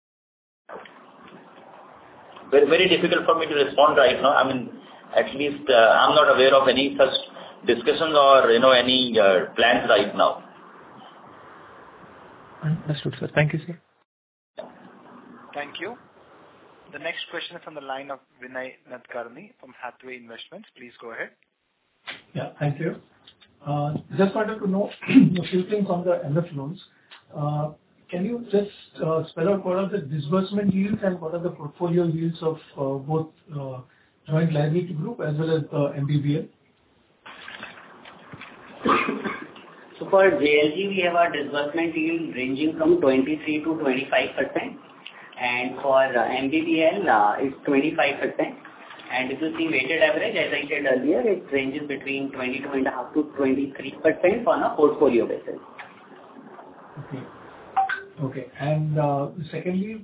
Very, very difficult for me to respond right now. I mean, at least uh, I'm not aware of any such discussions or, you know, any uh, plans right now. Understood, sir. Thank you, sir. Thank you. The next question is from the line of Vinay Nadkarni from Hathway Investments. Please go ahead. Yeah, thank you. Uh, just wanted to know a few things on the M F loans. Uh, can you just uh, spell out what are the disbursement yields and what are the portfolio yields of uh, both uh, joint liability group as well as the M B B L? So for J L G, we have a disbursement yield ranging from twenty-three to twenty-five percent, and for uh, M B B L, uh, it's twenty-five percent. And if you see weighted average, as I said earlier, it ranges between twenty-two point five to twenty-three percent on a portfolio basis. Okay. Okay. And uh, secondly,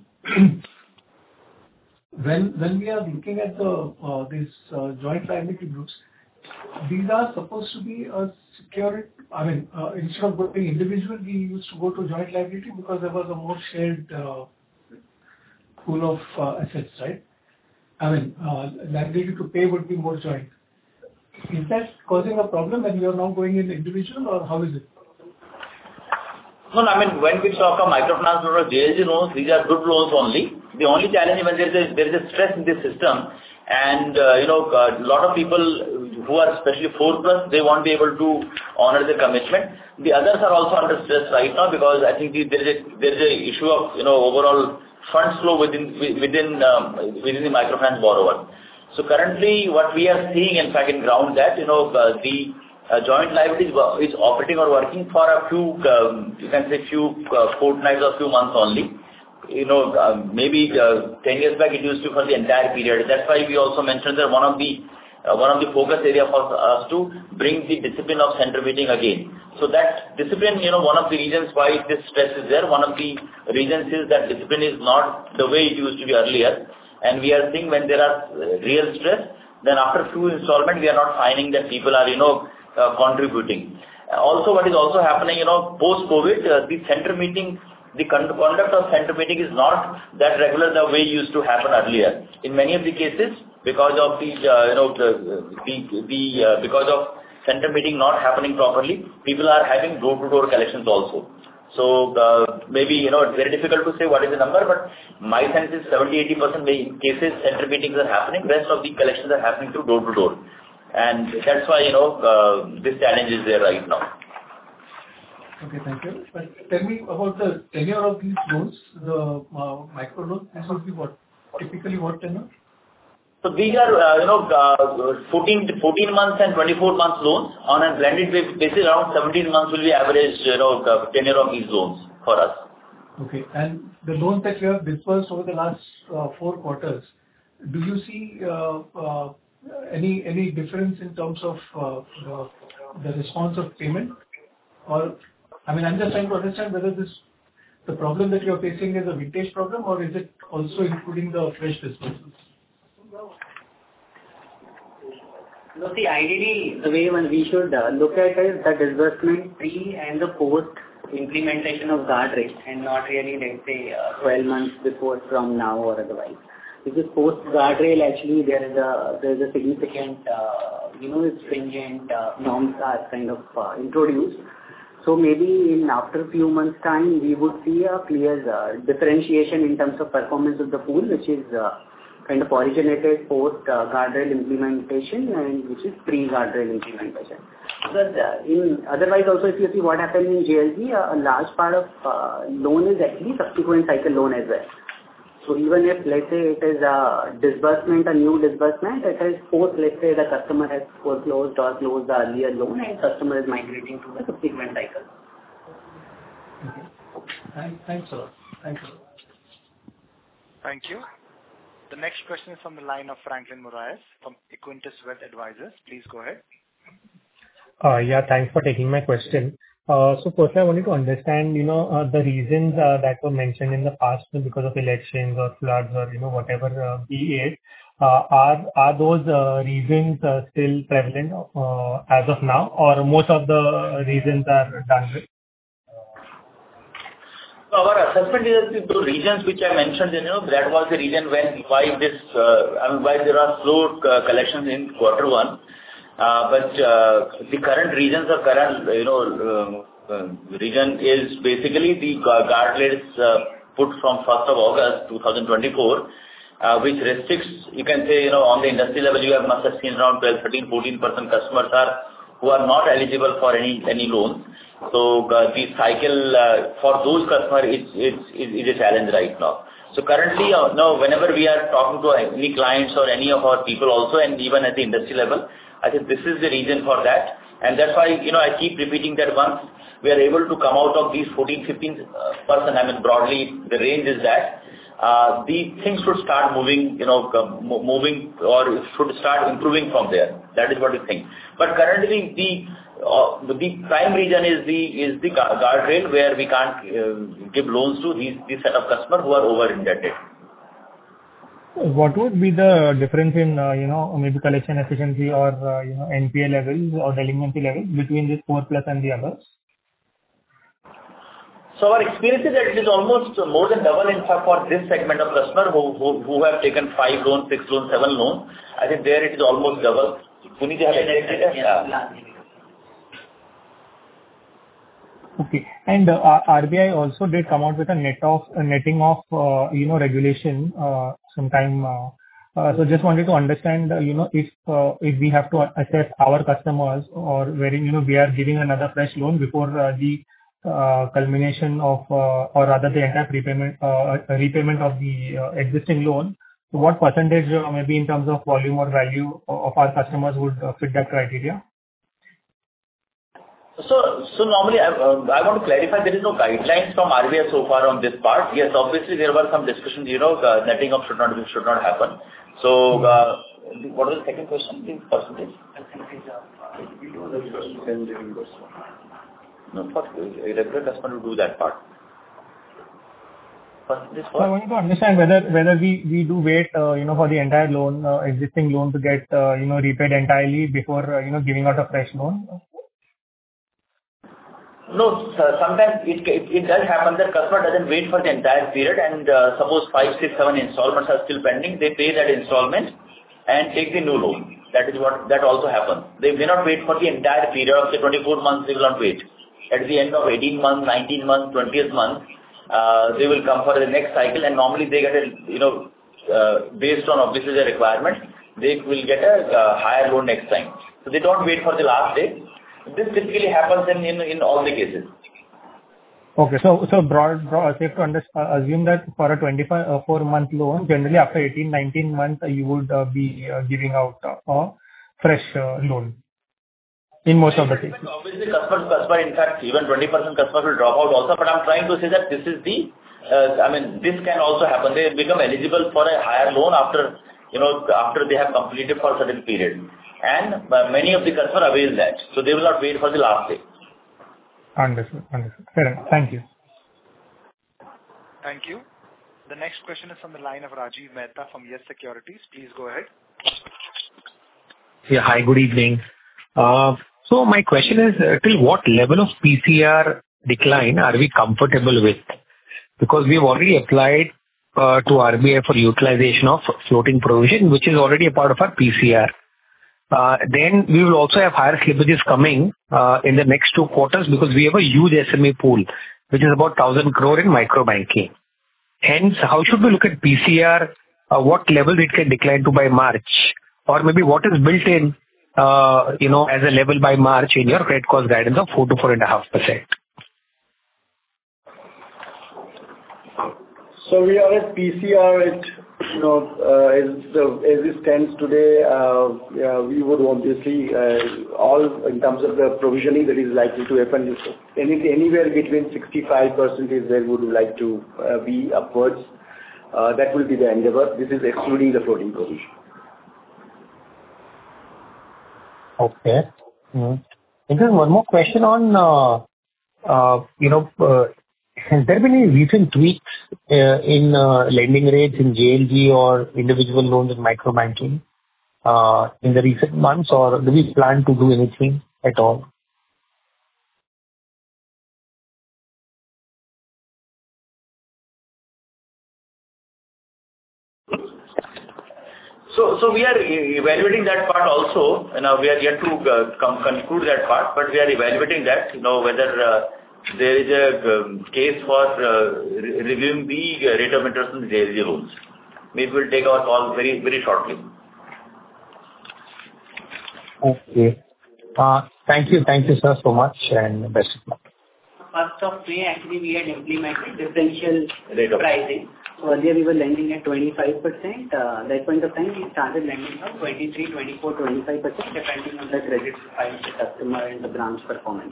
when when we are looking at the uh, these uh, joint liability groups, these are supposed to be a secured. I mean, uh, instead of going individual, we used to go to joint liability because there was a more shared uh, pool of uh, assets, right? I mean, uh, liability to pay would be more joint. Is that causing a problem when you are now going in individual, or how is it? No, no, I mean, when we talk of microfinance or J L G loans, these are good loans only. The only challenge when there is a, there is a stress in this system, and uh, you know, a lot of people who are especially four plus, they won't be able to honor the commitment. The others are also under stress right now because I think the, there is a there is a issue of, you know, overall funds flow within within um, within the microfinance borrower. So currently, what we are seeing, in fact, in ground that, you know, uh, the uh, joint liability is, is operating or working for a few, um, you can say, few uh, fortnights or few months only. You know, uh, maybe uh, ten years back it used to for the entire period. That's why we also mentioned that one of the uh, one of the focus area for us to bring the discipline of center meeting again. So that discipline, you know, one of the reasons why this stress is there, one of the reasons is that discipline is not the way it used to be earlier. And we are seeing when there are real stress, then after few installments, we are not finding that people are, you know, uh, contributing. Uh, also, what is also happening, you know, post-COVID, uh, the center meeting, the conduct of center meeting is not that regular the way it used to happen earlier. In many of the cases, because of the, uh, you know, the, the, the uh, because of center meeting not happening properly, people are having door-to-door collections also. So uh, maybe, you know, it's very difficult to say what is the number, but my sense is seventy to eighty percent cases center meetings are happening, rest of the collections are happening through door-to-door. And that's why, you know, uh, this challenge is there right now. Okay, thank you. But tell me about the tenure of these loans, the uh, micro loans. This would be what? Typically what tenure? So these are, uh, you know, uh, fourteen, fourteen months and twenty-four months loans. On a blended basis, around seventeen months will be average, you know, uh, tenure of these loans for us. Okay. And the loans that you have disbursed over the last uh, four quarters, do you see uh, uh, any any difference in terms of uh, the, the response of payment? Or, I mean, I'm just trying to understand whether this the problem that you're facing is a vintage problem, or is it also including the fresh disbursements? No, see, ideally, the way one we should uh, look at is the disbursement pre and the post implementation of guardrail, and not really, let's say, uh, twelve months before from now or otherwise. Because post guardrail, actually, there is a there is a significant, uh, you know, stringent uh, norms are kind of uh, introduced. So maybe in after a few months' time, we would see a clear uh, differentiation in terms of performance of the pool, which is uh, kind of originated post uh, guardrail implementation and which is pre-guardrail implementation. Because uh, in otherwise also, if you see what happened in J L G, uh, a large part of uh, loan is actually subsequent cycle loan as well. So even if, let's say, it is a disbursement, a new disbursement, it is post, let's say, the customer has foreclosed or closed the earlier loan and customer is migrating to the subsequent cycle. Okay. Thank, thanks, sir. Thank you. Thank you. The next question is from the line of Franklin Moraes from Equentis Wealth Advisors. Please go ahead. Uh, yeah, thanks for taking my question. Uh, so first I wanted to understand, you know, uh, the reasons uh, that were mentioned in the past because of elections or floods or, you know, whatever uh, be it, uh, are, are those uh, reasons uh, still prevalent uh, as of now, or most of the reasons are done with? Our assessment is the regions which I mentioned, you know, that was the reason when, why this, uh, I mean, why there are slow uh, collections in quarter one. Uh, but uh, the current reasons of current, you know, uh, uh, region is basically the guardrails uh, put from first of August twenty twenty-four, uh, which restricts, you can say, you know, on the industry level, you have must have seen around twelve, thirteen, fourteen percent customers are who are not eligible for any any loans. So uh, the cycle uh, for those customers is, is, is, is a challenge right now. So currently, uh, now whenever we are talking to any clients or any of our people also, and even at the industry level, I think this is the reason for that. And that's why, you know, I keep repeating that once we are able to come out of these fourteen, fifteen percent, I mean, broadly, the range is that, uh, the things should start moving, you know, moving or should start improving from there. That is what we think. But currently, the uh, the prime reason is the is the guardrail where we can't uh, give loans to these, these set of customers who are over indebted. What would be the difference in, uh, you know, maybe collection efficiency or, uh, you know, N P A levels or delinquency levels between this four plus and the others? So our experience is that it is almost more than double, in fact, for this segment of customer who, who, who have taken five loans, six loans, seven loans. I think there it is almost double. Puneet, you have any data? Yeah. Okay. And uh, R B I also did come out with a net of a netting of, uh, you know, regulation uh, sometime. Uh, uh, so just wanted to understand, uh, you know, if uh, if we have to assess our customers or wherein, you know, we are giving another fresh loan before uh, the uh, culmination of, uh, or rather the entire prepayment, uh, repayment of the uh, existing loan. So what percentage, uh, maybe in terms of volume or value of our customers would uh, fit that criteria? So, so normally, I, uh, I want to clarify, there is no guidelines from R B I so far on this part. Yes, obviously there were some discussions, you know, uh, netting of should not should not happen. So, uh, what was the second question? The percentage? No, for a regular customer to do that part. Percentage for? So I want to understand whether whether we we do wait, uh, you know, for the entire loan, uh, existing loan to get, uh, you know, repaid entirely before, uh, you know, giving out a fresh loan. No, sir, sometimes it, it it does happen that customer doesn't wait for the entire period, and uh, suppose five, six, seven installments are still pending, they pay that installment and take the new loan. That is what, that also happens. They may not wait for the entire period of the twenty-four months, they will not wait. At the end of eighteen months, nineteen months, twentieth month, uh, they will come for the next cycle, and normally they get a, you know, uh, based on obviously the requirement, they will get a uh, higher loan next time. So they don't wait for the last day. This typically happens in, in, in all the cases. Okay. So so broad, broad safe to under- uh, assume that for a twenty-four month loan, generally after eighteen, nineteen months, uh, you would uh, be uh, giving out uh, a fresh uh, loan in most of the cases. Obviously, customer to customer, in fact, even twenty percent customers will drop out also. But I'm trying to say that this is the, uh, I mean, this can also happen. They become eligible for a higher loan after, you know, after they have completed for a certain period. And uh, many of the customers avail that. So they will not wait for the last day. Understood. Understood. Fair enough. Thank you. Thank you. The next question is from the line of Rajiv Mehta from Yes Securities. Please go ahead. Yeah. Hi, good evening. Uh, so my question is, uh, till what level of P C R decline are we comfortable with? Because we've already applied uh, to R B I for utilization of floating provision, which is already a part of our P C R. Uh, then we will also have higher slippages coming uh, in the next two quarters because we have a huge S M E pool, which is about one thousand crore in micro banking. Hence, how should we look at P C R? Uh, what level it can decline to by March? Or maybe what is built in, uh, you know, as a level by March in your credit cost guidance of four to four point five percent? So we are at P C R at, you know, uh, as the, as it stands today, uh, yeah, we would obviously, uh, all in terms of the provisioning that is likely to happen, any, anywhere between sixty-five percent is where we would like to uh, be upwards. Uh, that will be the endeavor. This is excluding the floating provision. Okay. Mm-hmm. And then one more question on, uh, uh, you know, uh, has there been any recent tweaks uh, in uh, lending rates in J L G or individual loans in micro banking uh, in the recent months, or do we plan to do anything at all? So, so we are evaluating that part also. You know, we are yet to uh, come conclude that part, but we are evaluating that. You know, whether uh, there is a um, case for uh, re reviewing the rate of interest in the J L G loans. Maybe we'll take our call very, very shortly. Okay. Uh, thank you, thank you, sir, so much, and best of luck. First of May, actually, we had implemented differential Rate of pricing. So earlier we were lending at twenty-five percent. Uh, at that point of time, we started lending at twenty-three, twenty-four, twenty-five percent, depending on the credit profile of the customer and the branch performance.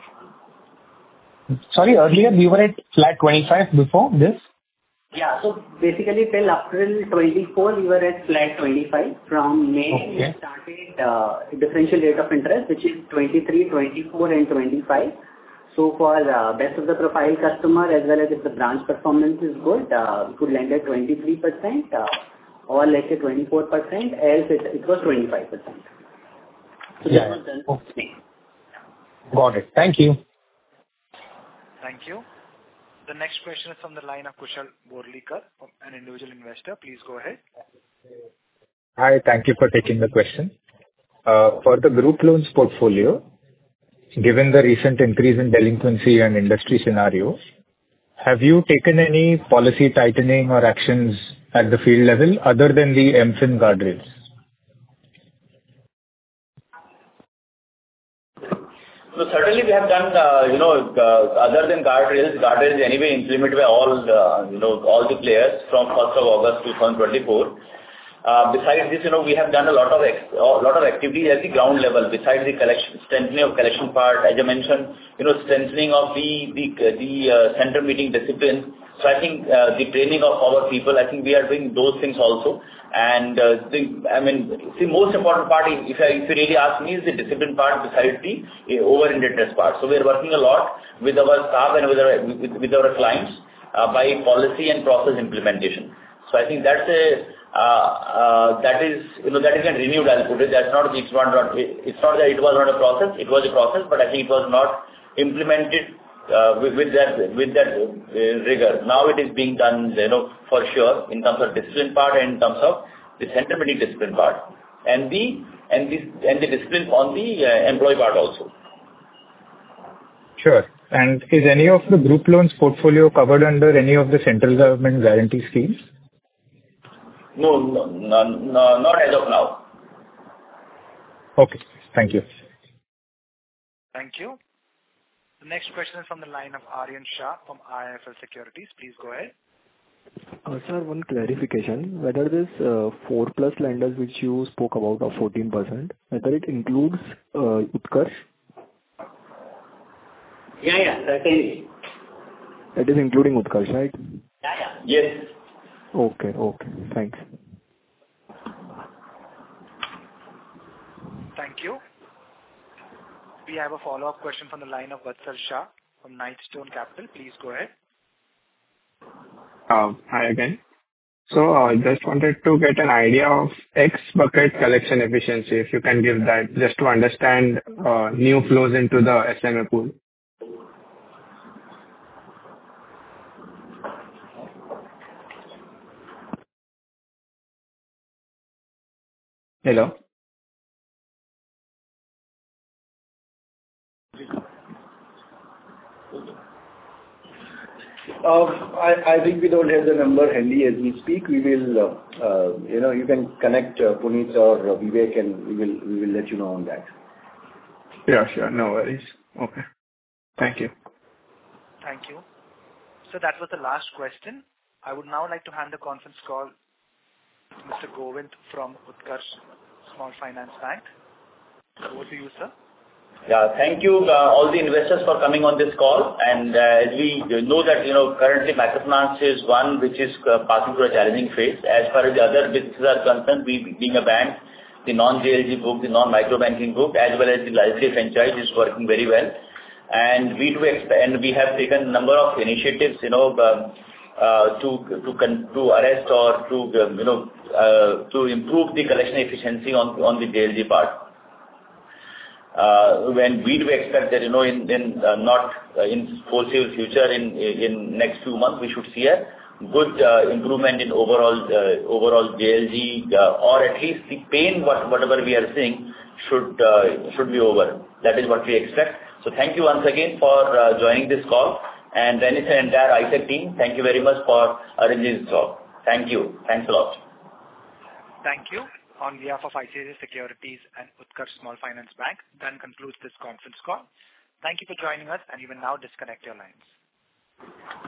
Sorry, earlier we were at flat twenty-five before this? Yeah, so basically till April twenty-four, we were at flat twenty-five. From May, okay. we started uh, differential rate of interest, which is twenty-three, twenty-four and twenty-five. So for uh, best of the profile customer, as well as if the branch performance is good, uh, we could lend at twenty-three percent uh, or let's say twenty-four percent, else it, it was twenty-five percent. So yeah. that was done. Okay. Got it. Thank you. Thank you. The next question is from the line of Kushal Borlikar, an individual investor. Please go ahead. Hi, thank you for taking the question. Uh, for the group loans portfolio, given the recent increase in delinquency and industry scenario, have you taken any policy tightening or actions at the field level other than the M F I N guardrails? So certainly we have done, uh, you know, uh, other than guardrails, guardrails anyway implemented by all, uh, you know, all the players from first of August twenty twenty-four. Uh, besides this, you know, we have done a lot of ex a lot of activities at the ground level. Besides the collection, strengthening of collection part, as I mentioned, you know, strengthening of the the the uh, center meeting discipline. So I think uh, the training of our people, I think we are doing those things also. And uh, the, I mean, the most important part, if I if you really ask me, is the discipline part besides the uh, over-indebtedness part. So we are working a lot with our staff and with our with, with our clients uh, by policy and process implementation. So I think that's a Uh, uh, that is, you know, that is a renewed, I'll put it. That's not, it's not, not, it's not that it was not a process, it was a process, but I think it was not implemented uh, with, with that, with that uh, rigor. Now it is being done, you know, for sure, in terms of discipline part and in terms of the center meeting discipline part, and the, and the, and the discipline on the uh, employee part also. Sure. And is any of the group loans portfolio covered under any of the central government guarantee schemes? No, no, no, no, not as of now. Okay. Thank you. Thank you. The next question is from the line of Aryan Shah from I I F L Securities. Please go ahead. Uh, Sir, one clarification, whether this uh, four plus lenders which you spoke about of fourteen percent, whether it includes uh, Utkarsh? Yeah, yeah, certainly. It is including Utkarsh, right? Yeah, yeah. Yes. Okay, okay. Thanks. Thank you. We have a follow-up question from the line of Vatsal Shah from Knightstone Capital. Please go ahead. Uh, Hi again. So, uh, just wanted to get an idea of X bucket collection efficiency, if you can give that, just to understand uh, new flows into the S M A pool. Hello? Uh, I I think we don't have the number handy as we speak. We will, uh, uh, you know, you can connect uh, Puneet or Vivek, and we will we will let you know on that. Yeah, sure. No worries. Okay. Thank you. Thank you. So that was the last question. I would now like to hand the conference call to Mister Govind from Utkarsh Small Finance Bank. Over to you, sir. Yeah, thank you, uh, all the investors for coming on this call. And uh, as we know that, you know, currently microfinance is one which is uh, passing through a challenging phase. As far as the other businesses are concerned, we being a bank, the non-J L G book, the non-micro banking book, as well as the liability franchise is working very well. And we do expect, and we have taken a number of initiatives, you know, um, uh, to to con- to arrest or to um, you know uh, to improve the collection efficiency on on the J L G part. Uh, when we do expect that, you know, in, in uh, not uh, in foreseeable future, in in next few months, we should see a good uh, improvement in overall uh, overall J L G, uh, or at least the pain what whatever we are seeing should uh, should be over. That is what we expect. So thank you once again for uh, joining this call, and then it's the entire I S E C team. Thank you very much for arranging this call. Thank you. Thanks a lot. Thank you. On behalf of I C I C I Securities and Utkarsh Small Finance Bank, that concludes this conference call. Thank you for joining us, and you may now disconnect your lines.